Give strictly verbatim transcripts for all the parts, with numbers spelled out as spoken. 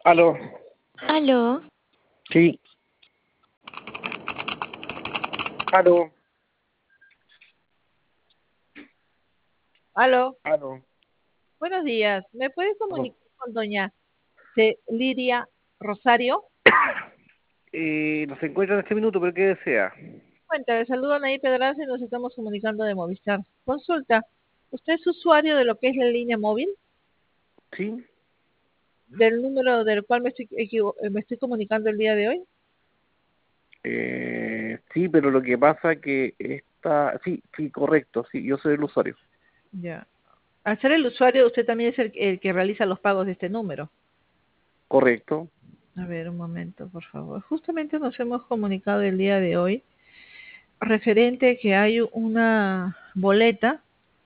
Aló, Aló, sí, aló, Aló, aló, buenos días. ¿Me puede aló. comunicar con doña Ce- Lidia Rosario? Eh, no se encuentra en este minuto, pero ¿qué desea? Cuenta, le saludo a Nair Pedraza y nos estamos comunicando de Movistar. Consulta, ¿usted es usuario de lo que es la línea móvil? ¿Sí? ¿Del número del cual me estoy, equivo- eh, me estoy comunicando el día de hoy? Eh, sí, pero lo que pasa que está... Sí, sí, correcto, sí, yo soy el usuario. Ya. Al ser el usuario, usted también es el, el que realiza los pagos de este número. Correcto. A ver, un momento, por favor. Justamente nos hemos comunicado el día de hoy referente que hay una boleta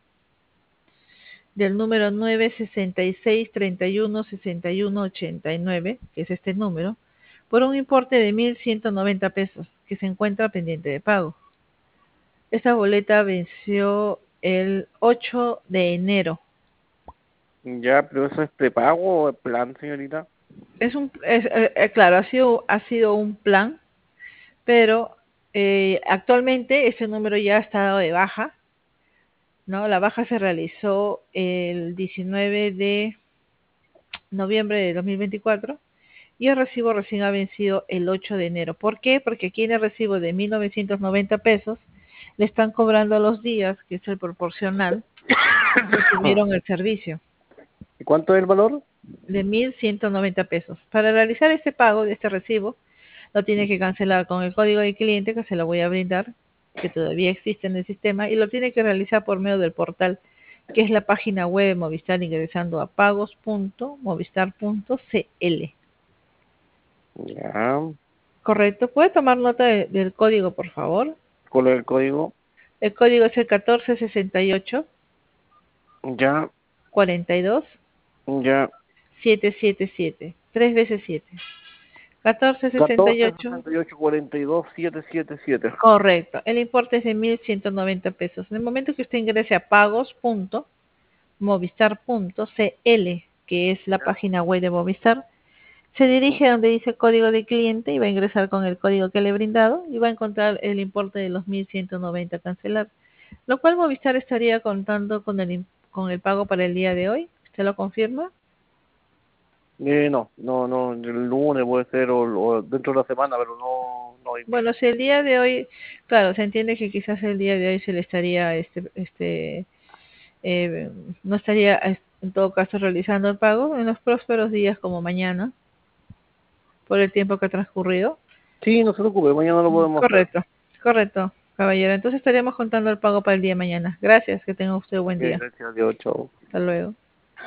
del número nueve sesenta y seis treinta y uno sesenta y uno ochenta y nueve, que es este número, por un importe de mil ciento noventa pesos, que se encuentra pendiente de pago. Esta boleta venció el ocho de enero. Ya, pero ¿eso es prepago o es plan, señorita? Es un, es, eh, eh, claro, ha sido, ha sido un plan, pero eh, actualmente ese número ya ha estado de baja, ¿no? La baja se realizó el diecinueve de noviembre de dos mil veinticuatro y el recibo recién ha vencido el ocho de enero. ¿Por qué? Porque aquí en el recibo de mil novecientos noventa pesos le están cobrando los días, que es el proporcional, que tuvieron el servicio, ¿Y cuánto es el valor? de mil ciento noventa pesos. Para realizar este pago de este recibo, lo tiene que cancelar con el código de cliente, que se lo voy a brindar, que todavía existe en el sistema, y lo tiene que realizar por medio del portal, que es la página web de Movistar, ingresando a pagos punto movistar punto cl. Ya. Correcto. ¿Puede tomar nota de- del código, por favor? ¿Cuál es el código? El código es el catorce sesenta y ocho Ya, cuarenta y dos ya. setecientos setenta y siete. Tres veces siete. catorce sesenta y catorce ocho. sesenta y ocho cuarenta y dos setecientos setenta y siete. Correcto. El importe es de mil ciento noventa pesos. En el momento que usted ingrese a pagos punto movistar punto cl, que es la Ya. página web de Movistar, se dirige a donde dice código de cliente y va a ingresar con el código que le he brindado y va a encontrar el importe de los mil ciento noventa a cancelar, lo cual Movistar estaría contando con el, im- con el pago para el día de hoy. ¿Usted lo confirma? Eh, no, no, no, el lunes puede ser o, o dentro de la semana, pero no, no hoy Bueno, mismo. si el día de hoy, claro, se entiende que quizás el día de hoy se le estaría, este, este, eh, no estaría es- en todo caso realizando el pago en los prósperos días como mañana, por el tiempo que ha transcurrido. Sí, no se preocupe, mañana lo podemos hacer. Correcto, correcto, caballero. Entonces estaríamos contando el pago para el día de mañana. Gracias, que tenga usted buen Ok, día. gracias a Dios, chao. Hasta luego.